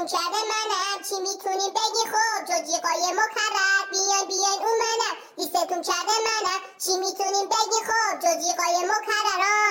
لیستتون کرده منم، چی میتونیم بگی خب جز جیغای مکرر؟ بیاین اون منم، لیستتون کرده منم، چی میتونیم بگی خب جز جیغای مکرر؟